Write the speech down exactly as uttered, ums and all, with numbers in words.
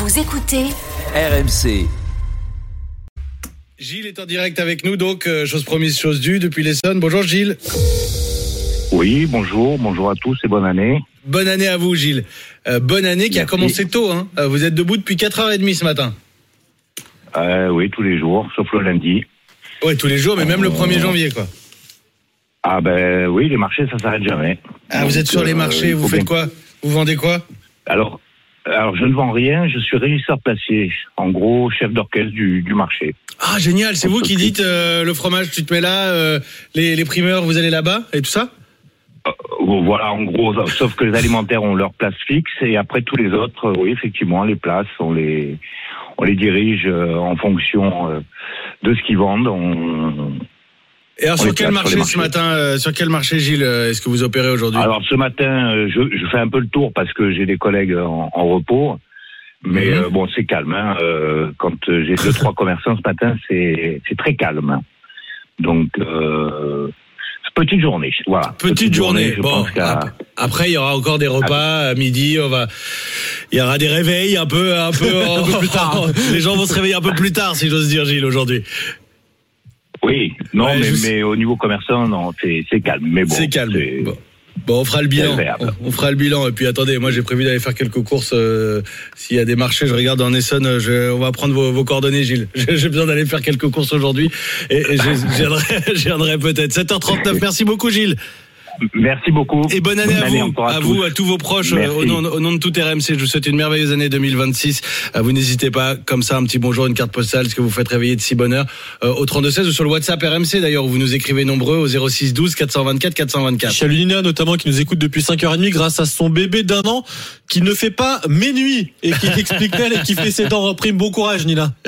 Vous écoutez R M C. Gilles est en direct avec nous, donc euh, chose promise, chose due depuis l'Essonne. Bonjour Gilles. Oui, bonjour, bonjour à tous et bonne année. Bonne année à vous Gilles. Euh, bonne année qui Merci. a commencé tôt. Hein. Euh, vous êtes debout depuis quatre heures trente ce matin. Euh, oui, tous les jours, sauf le lundi. Ouais, tous les jours, mais même le premier janvier, quoi. Ah ben oui, les marchés, ça s'arrête jamais. Ah, Donc, vous êtes sur les euh, marchés, il vous faut faites bien- quoi? Vous vendez quoi? Alors, alors, je ne vends rien, je suis régisseur placier. En gros, chef d'orchestre du, du marché. Ah, génial, c'est vous qui dites euh, le fromage, tu te mets là, euh, les, les primeurs, vous allez là-bas, et tout ça? Euh, voilà, en gros, sauf que les alimentaires ont leur place fixe et après tous les autres, euh, oui, effectivement, les places, on les, on les dirige euh, en fonction euh, de ce qu'ils vendent. On, Et alors, On sur est quel place sur marché les ce marchés. matin, euh, sur quel marché, Gilles, euh, est-ce que vous opérez aujourd'hui? Alors ce matin, euh, je, je fais un peu le tour parce que j'ai des collègues en, en repos, mais Mhm. euh, bon, c'est calme. Hein. Euh, quand euh, j'ai deux trois commerçants ce matin, c'est c'est très calme. Hein. Donc euh, petite journée, voilà. Petite, journée. je Bon, pense qu'à- ap- après il y aura encore des repas à midi. On va, il y aura des réveils un peu, un peu, un peu plus tard. Les gens vont se réveiller un peu plus tard, si j'ose dire, Gilles, aujourd'hui. Oui, non, Ouais, mais, je sais. mais au niveau commerçant, non, c'est c'est calme. Mais bon, C'est calme. c'est- Bon. Bon, on fera le bilan. agréable. On, on fera le bilan. Et puis attendez, moi j'ai prévu d'aller faire quelques courses. Euh, S'il y a des marchés, je regarde en Essonne. Je, on va prendre vos, vos coordonnées, Gilles. J'ai j'ai besoin d'aller faire quelques courses aujourd'hui. Et, et je je viendrai, je viendrai peut-être. sept heures trente-neuf. Merci beaucoup, Gilles. Merci beaucoup. Et bonne année à vous, encore à tous. vous, à tous vos proches, euh, Merci. au nom, au nom de tout R M C. Je vous souhaite une merveilleuse année deux mille vingt-six. Euh, Vous n'hésitez pas, comme ça, un petit bonjour, une carte postale, ce que vous faites réveiller de si bonne heure, euh, au trente-deux seize ou sur le WhatsApp R M C d'ailleurs, où vous nous écrivez nombreux au zéro six douze quatre cent vingt-quatre quatre cent vingt-quatre. Chalunina notamment qui nous écoute depuis cinq heures trente grâce à son bébé d'un an qui ne fait pas mes nuits et qui explique elle et qui fait ses dents en prime. Bon courage Nina.